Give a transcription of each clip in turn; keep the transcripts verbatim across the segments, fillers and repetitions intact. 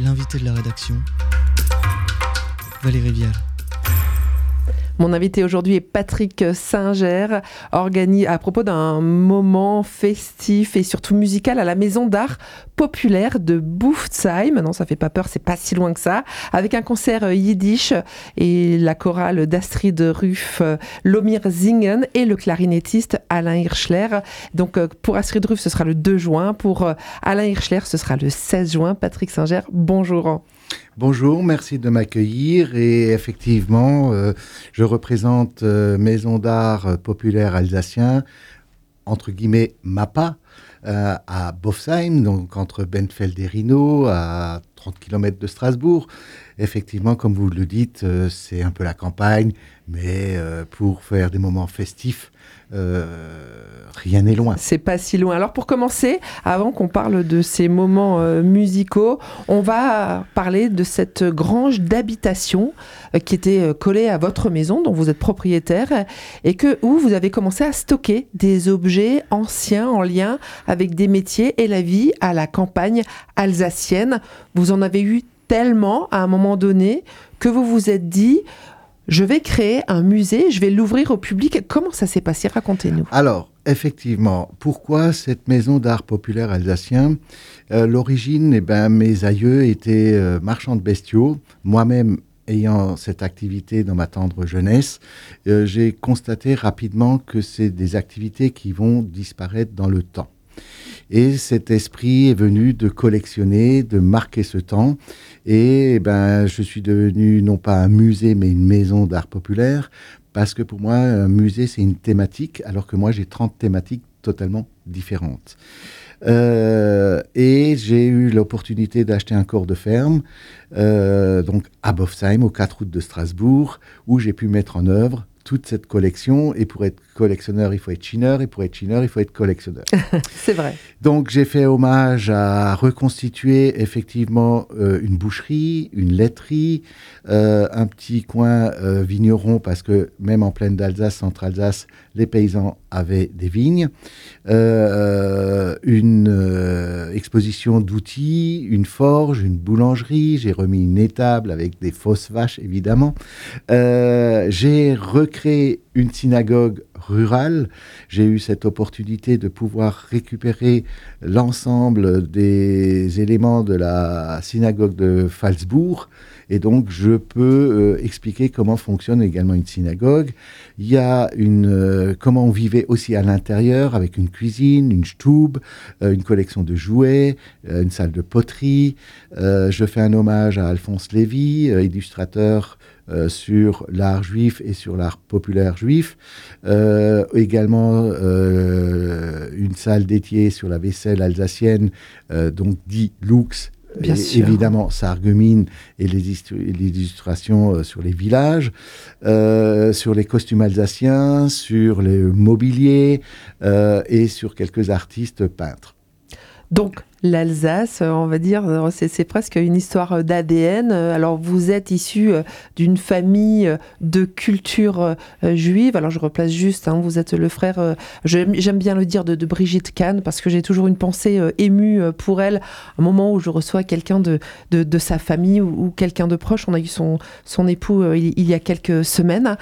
L'invité de la rédaction, Valérie Vial. Mon invité aujourd'hui est Patrick Singer, organi- à propos d'un moment festif et surtout musical à la Maison d'art populaire de Bouffsheim. Non, ça fait pas peur, c'est pas si loin que ça. Avec un concert yiddish et la chorale d'Astrid Ruff, Lomir Zingen et le clarinettiste Alain Hirschler. Donc pour Astrid Ruff, ce sera le deux juin. Pour Alain Hirschler, ce sera le seize juin. Patrick Singer, bonjour. Bonjour, merci de m'accueillir et effectivement, euh, je représente euh, Maison d'art populaire alsacien, entre guillemets MAPA, euh, à Bouffsheim, donc entre Benfeld et Rhino, à trente kilomètres de Strasbourg. Effectivement, comme vous le dites, euh, c'est un peu la campagne, mais euh, pour faire des moments festifs, Euh, rien n'est loin. C'est pas si loin. Alors pour commencer, avant qu'on parle de ces moments euh, musicaux, on va parler de cette grange d'habitation euh, qui était euh, collée à votre maison, dont vous êtes propriétaire, et que, où vous avez commencé à stocker des objets anciens en lien avec des métiers et la vie à la campagne alsacienne. Vous en avez eu tellement à un moment donné que vous vous êtes dit... Je vais créer un musée, je vais l'ouvrir au public. Comment ça s'est passé? Racontez-nous. Alors, effectivement, pourquoi cette maison d'art populaire alsacien? euh, L'origine, eh ben, mes aïeux étaient euh, marchands de bestiaux. Moi-même, ayant cette activité dans ma tendre jeunesse, euh, j'ai constaté rapidement que c'est des activités qui vont disparaître dans le temps. Et cet esprit est venu de collectionner, de marquer ce temps. Et ben, je suis devenu non pas un musée, mais une maison d'art populaire. Parce que pour moi, un musée, c'est une thématique, alors que moi, j'ai trente thématiques totalement différentes. Euh, et j'ai eu l'opportunité d'acheter un corps de ferme, euh, donc à Bouffsheim, aux quatre routes de Strasbourg, où j'ai pu mettre en œuvre toute cette collection. Et pour être collectionneur, il faut être chineur, et pour être chineur, il faut être collectionneur. C'est vrai. Donc j'ai fait hommage à reconstituer effectivement euh, une boucherie, une laiterie, euh, un petit coin euh, vigneron, parce que même en plaine d'Alsace, centre-Alsace, les paysans avaient des vignes, euh, une euh, exposition d'outils, une forge, une boulangerie, j'ai remis une étable avec des fausses vaches évidemment, euh, j'ai recréé une synagogue rurale. J'ai eu cette opportunité de pouvoir récupérer l'ensemble des éléments de la synagogue de Phalsbourg, et donc je peux euh, expliquer comment fonctionne également une synagogue. Il y a une, euh, comment on vivait aussi à l'intérieur, avec une cuisine, une stube, euh, une collection de jouets, euh, une salle de poterie. Euh, je fais un hommage à Alphonse Lévy, euh, illustrateur Euh, sur l'art juif et sur l'art populaire juif. Euh, également euh, une salle d'étier sur la vaisselle alsacienne, euh, donc dit Lux. Bien et, sûr. Évidemment, Sarreguemines et les, istru- les illustrations euh, sur les villages, euh, sur les costumes alsaciens, sur le mobilier euh, et sur quelques artistes peintres. Donc, l'Alsace, on va dire, c'est, c'est presque une histoire d'A D N. Alors, vous êtes issu d'une famille de culture juive. Alors, je replace juste, hein, vous êtes le frère, j'aime, j'aime bien le dire, de, de Brigitte Kahn, parce que j'ai toujours une pensée émue pour elle. Un moment où je reçois quelqu'un de, de, de sa famille ou, ou quelqu'un de proche. On a eu son, son époux il, il y a quelques semaines.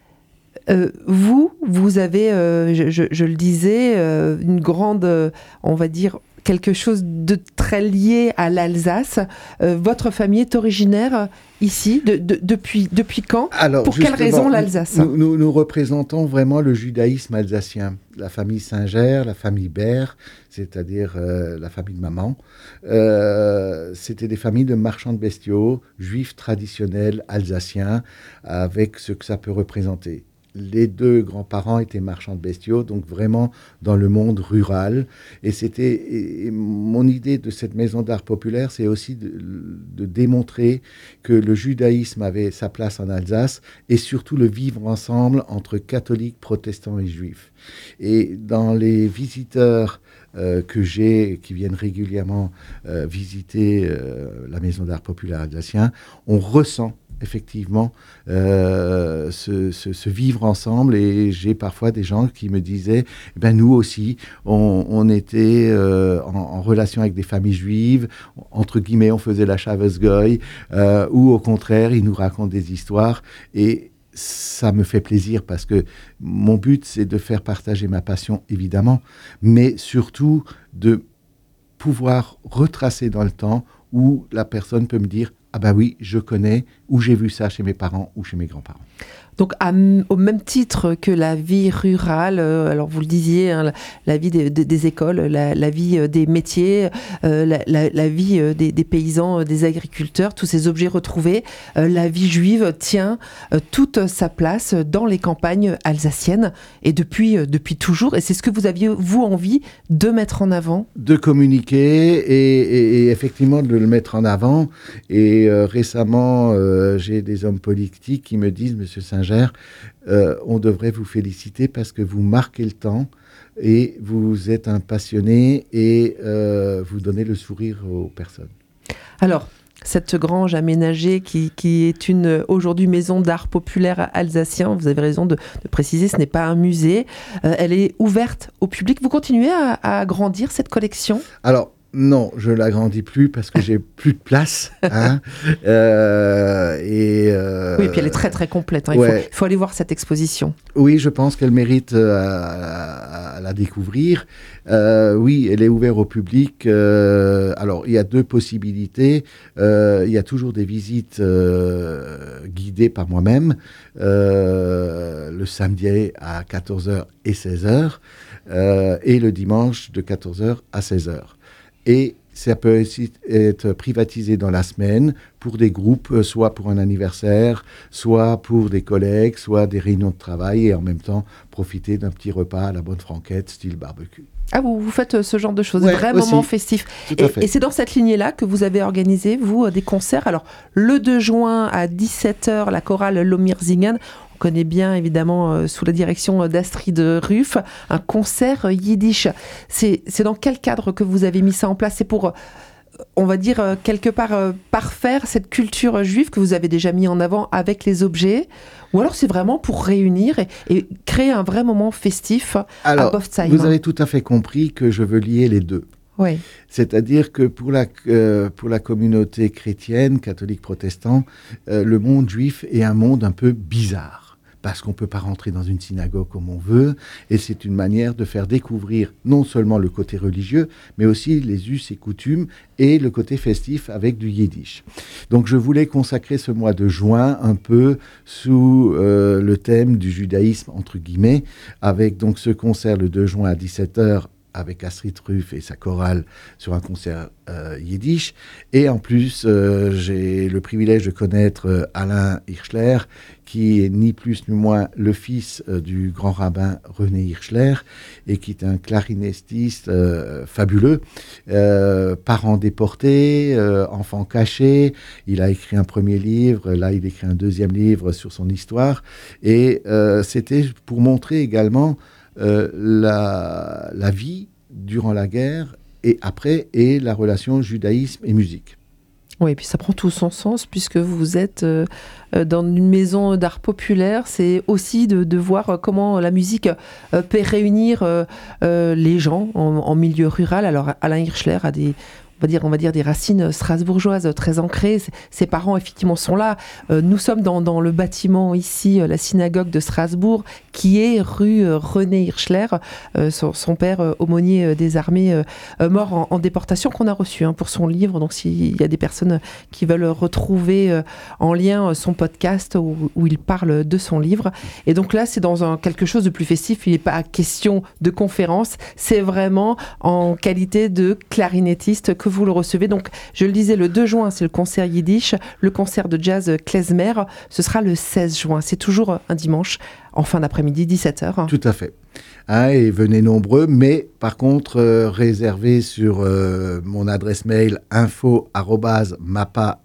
Euh, vous, vous avez, euh, je, je, je le disais, euh, une grande, euh, on va dire, quelque chose de très lié à l'Alsace. Euh, votre famille est originaire ici, de, de, depuis, depuis quand? Alors, pour quelle raison l'Alsace? nous, nous, nous représentons vraiment le judaïsme alsacien. La famille Singer, la famille Baer, c'est-à-dire euh, la famille de maman. Euh, c'était des familles de marchands de bestiaux, juifs traditionnels alsaciens, avec ce que ça peut représenter. Les deux grands-parents étaient marchands de bestiaux, donc vraiment dans le monde rural. Et c'était et mon idée de cette maison d'art populaire, c'est aussi de, de démontrer que le judaïsme avait sa place en Alsace, et surtout le vivre ensemble entre catholiques, protestants et juifs. Et dans les visiteurs euh, que j'ai, qui viennent régulièrement euh, visiter euh, la maison d'art populaire alsacien, on ressent effectivement euh, ce, ce, ce vivre ensemble. Et j'ai parfois des gens qui me disaient, eh ben nous aussi, on, on était euh, en, en relation avec des familles juives, entre guillemets, on faisait la Shavuos Goy, euh, ou au contraire, ils nous racontent des histoires. Et ça me fait plaisir parce que mon but, c'est de faire partager ma passion, évidemment, mais surtout de pouvoir retracer dans le temps où la personne peut me dire « Ah ben oui, je connais, ou j'ai vu ça chez mes parents ou chez mes grands-parents ». Donc, à, au même titre que la vie rurale, euh, alors vous le disiez, hein, la, la vie des, des, des écoles, la, la vie des métiers, euh, la, la, la vie des, des paysans, des agriculteurs, tous ces objets retrouvés, euh, la vie juive tient euh, toute sa place dans les campagnes alsaciennes et depuis, euh, depuis toujours. Et c'est ce que vous aviez, vous, envie de mettre en avant ? De communiquer et, et, et effectivement de le mettre en avant. Et euh, récemment, euh, j'ai des hommes politiques qui me disent « Monsieur Singer, Euh, on devrait vous féliciter parce que vous marquez le temps et vous êtes un passionné et euh, vous donnez le sourire aux personnes. » Alors, cette grange aménagée qui, qui est une aujourd'hui maison d'art populaire alsacien, vous avez raison de, de préciser, ce n'est pas un musée, euh, elle est ouverte au public. Vous continuez à, à agrandir cette collection ? Alors, non, je ne l'agrandis plus parce que j'ai plus de place. Hein. euh, et euh, oui, et puis elle est très très complète. Hein. Il, ouais. faut, il faut aller voir cette exposition. Oui, je pense qu'elle mérite euh, à, à la découvrir. Euh, oui, elle est ouverte au public. Euh, alors, il y a deux possibilités. Euh, il y a toujours des visites euh, guidées par moi-même, euh, le samedi à quatorze heures et seize heures, euh, et le dimanche de quatorze heures à seize heures. Et ça peut aussi être privatisé dans la semaine pour des groupes, soit pour un anniversaire, soit pour des collègues, soit des réunions de travail, et en même temps profiter d'un petit repas à la bonne franquette, style barbecue. Ah, vous, vous faites ce genre de choses, ouais, vrai aussi. Moment festif. Tout à et, fait. et c'est dans cette lignée-là que vous avez organisé, vous, des concerts. Alors, le deux juin à dix-sept heures, la chorale Lomirzingen, on connaît bien, évidemment, euh, sous la direction d'Astrid Ruff, un concert yiddish. C'est, c'est dans quel cadre que vous avez mis ça en place ? C'est pour, on va dire, euh, quelque part euh, parfaire cette culture juive que vous avez déjà mis en avant avec les objets ? Ou alors c'est vraiment pour réunir et, et créer un vrai moment festif alors, à Boftsheim ? Vous avez tout à fait compris que je veux lier les deux. Oui. C'est-à-dire que pour la, euh, pour la communauté chrétienne, catholique, protestant, euh, le monde juif est un monde un peu bizarre. Parce qu'on ne peut pas rentrer dans une synagogue comme on veut, et c'est une manière de faire découvrir non seulement le côté religieux, mais aussi les us et coutumes et le côté festif avec du yiddish. Donc je voulais consacrer ce mois de juin un peu sous euh, le thème du judaïsme, entre guillemets, avec donc ce concert le deux juin à dix-sept heures, avec Astrid Ruff et sa chorale sur un concert euh, yiddish. Et en plus, euh, j'ai le privilège de connaître euh, Alain Hirschler, qui est ni plus ni moins le fils euh, du grand rabbin René Hirschler, et qui est un clarinettiste euh, fabuleux, euh, parent déporté, euh, enfant caché. Il a écrit un premier livre, là il écrit un deuxième livre sur son histoire. Et euh, c'était pour montrer également Euh, la, la vie durant la guerre et après, et la relation judaïsme et musique. Oui, et puis ça prend tout son sens puisque vous êtes euh, dans une maison d'art populaire. C'est aussi de, de voir comment la musique euh, peut réunir euh, euh, les gens en, en milieu rural. Alors Alain Hirschler a des... On va, dire, on va dire des racines strasbourgeoises très ancrées. Ses parents, effectivement, sont là. Euh, nous sommes dans, dans le bâtiment ici, la synagogue de Strasbourg, qui est rue euh, René Hirschler, euh, son, son père euh, aumônier euh, des armées, euh, mort en, en déportation, qu'on a reçu hein, pour son livre. Donc, s'il y a des personnes qui veulent retrouver euh, en lien son podcast où, où il parle de son livre. Et donc là, c'est dans un, quelque chose de plus festif. Il n'est pas question de conférence. C'est vraiment en qualité de clarinettiste que vous le recevez. Donc, je le disais, le deux juin, c'est le concert yiddish. Le concert de jazz klezmer, ce sera le seize juin. C'est toujours un dimanche, en fin d'après-midi, dix-sept heures. Tout à fait. Hein, et venez nombreux, mais par contre, euh, réservez sur euh, mon adresse mail info arobase mapa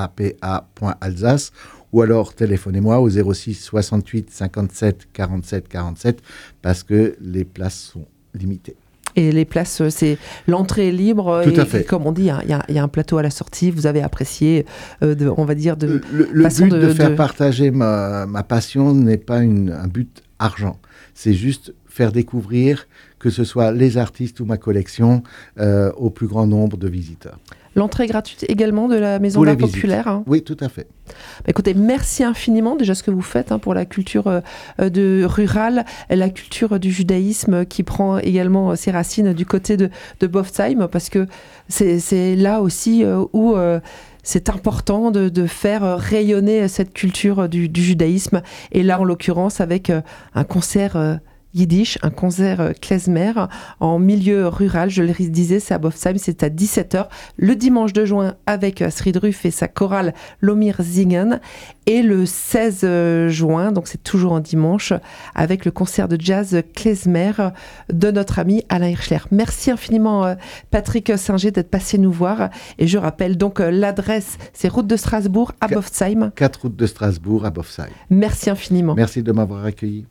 point alsace ou alors téléphonez-moi au zéro six soixante-huit cinquante-sept quarante-sept quarante-sept parce que les places sont limitées. Et les places, c'est l'entrée est libre. Tout et, à fait. Et comme on dit, il y, y, y a un plateau à la sortie. Vous avez apprécié, euh, de, on va dire, de le, le façon but de, de faire de... partager ma, ma passion n'est pas une, un but argent. C'est juste faire découvrir, que ce soit les artistes ou ma collection, euh, au plus grand nombre de visiteurs. L'entrée est gratuite également de la Maison d'Art Populaire. Hein. Oui, tout à fait. Bah, écoutez, merci infiniment déjà ce que vous faites hein, pour la culture euh, de rurale, la culture du judaïsme qui prend également ses racines du côté de, de Boftsheim, parce que c'est, c'est là aussi euh, où euh, c'est important de, de faire rayonner cette culture du, du judaïsme. Et là, en l'occurrence, avec euh, un concert... Euh, Yiddish, un concert klezmer en milieu rural, je le disais, c'est à Boftsheim, c'est à dix-sept heures, le dimanche de juin avec Astrid Ruff et sa chorale Lomir Zingen, et le seize juin, donc c'est toujours un dimanche, avec le concert de jazz klezmer de notre ami Alain Hirschler. Merci infiniment Patrick Singer d'être passé nous voir, et je rappelle donc l'adresse, c'est route de Strasbourg à Boftsheim. quatre route de Strasbourg à Boftsheim. Merci infiniment. Merci de m'avoir accueilli.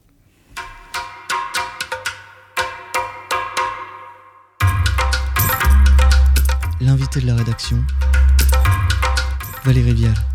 L'invité de la rédaction, Valérie Vial.